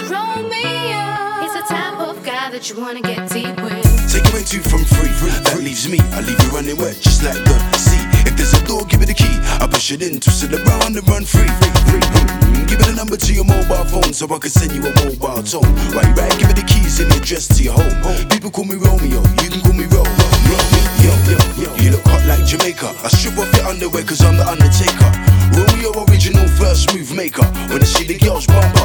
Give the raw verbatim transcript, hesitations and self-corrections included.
Romeo. He's the type of guy that you wanna get deep with. Take away two from three, that leaves me. I leave you running wet, just like the sea. If there's a door, give it a key. I push it in, twist it around and run free. Give it a number to your mobile phone so I can send you a mobile tone. While you ride, give it the keys and the address to your home. People call me Romeo, you can call me Ro. Yo, yo, yo, you look hot like Jamaica. I strip off your underwear cause I'm the Undertaker. Romeo original first move maker. When I see the girls bump up,